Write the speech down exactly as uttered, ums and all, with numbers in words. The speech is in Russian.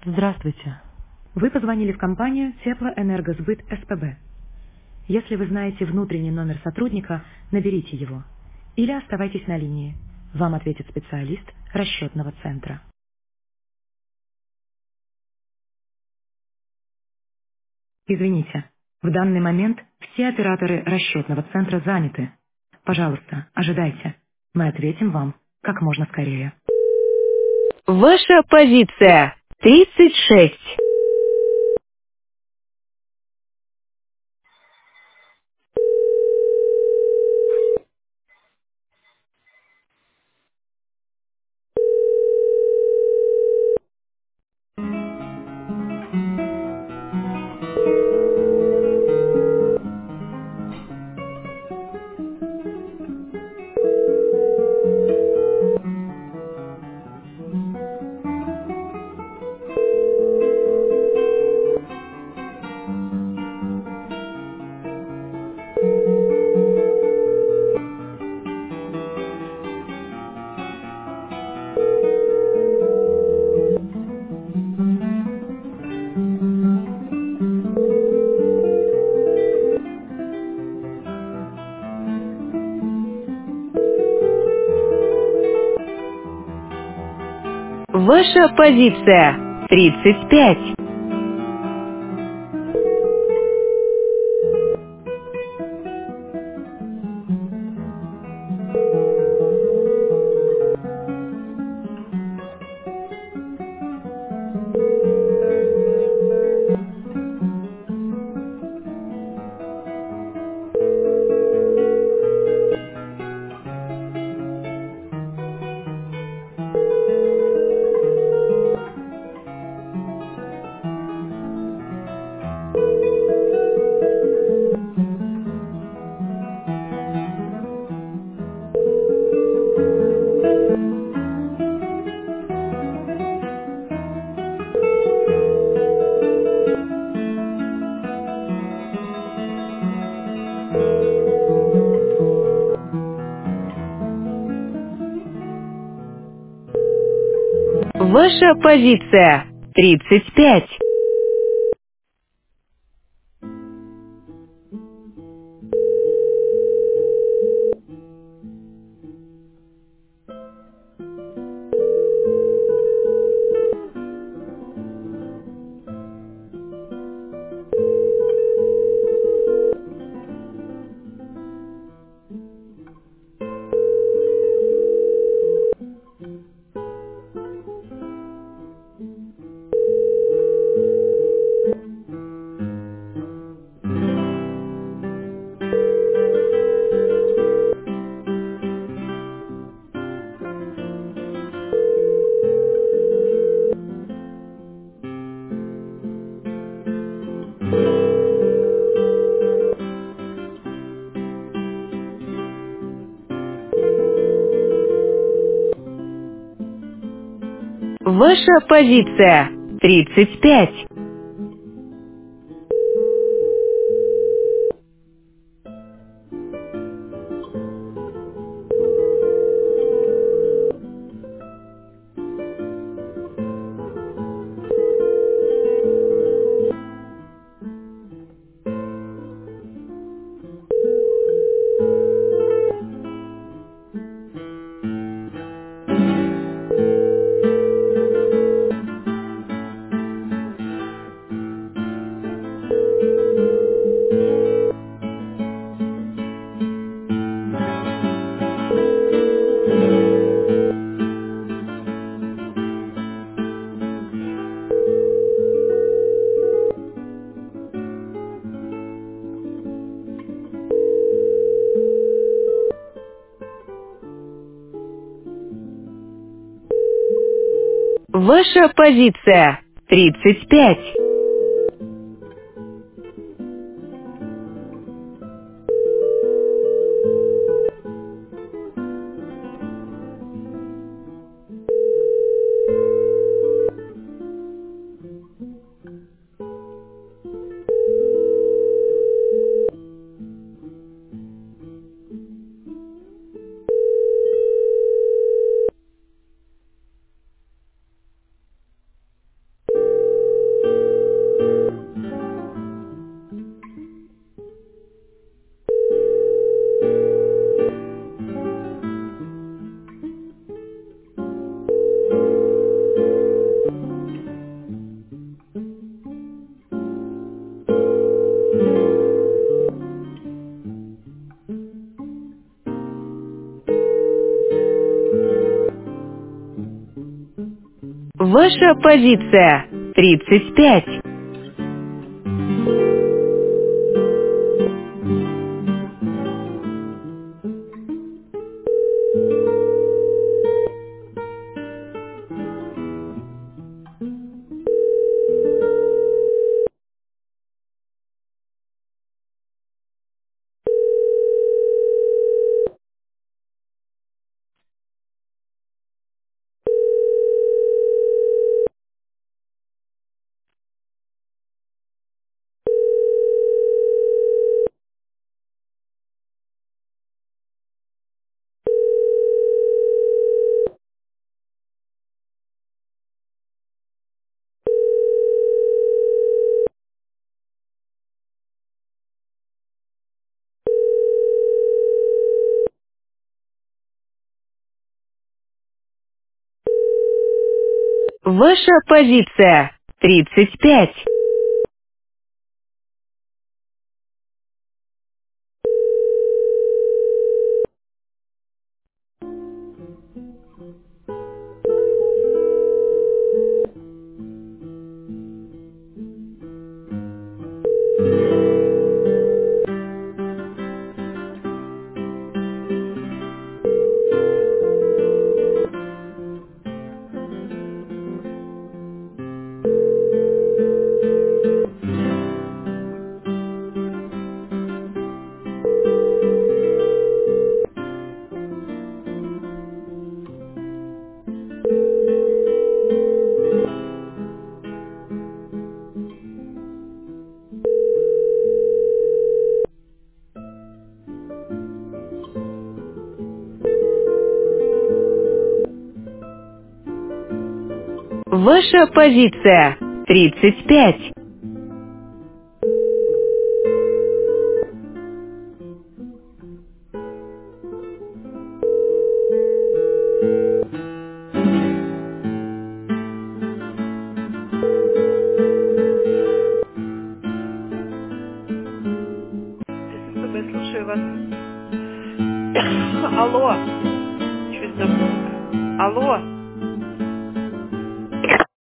Здравствуйте. Вы позвонили в компанию Теплоэнергосбыт СПБ. Если вы знаете внутренний номер сотрудника, наберите его. Или оставайтесь на линии. Вам ответит специалист расчетного центра. Извините, в данный момент все операторы расчетного центра заняты. Пожалуйста, ожидайте. Мы ответим вам как можно скорее. Ваша позиция тридцать шесть. Ваша позиция тридцать пять. Ваша позиция тридцать пять. Ваша позиция тридцать пять. Ваша позиция тридцать пять. Ваша позиция тридцать пять. Ваша позиция тридцать пять. Ваша позиция тридцать пять. ССБ, слушаю вас. Алло. Чуть забыл. Алло.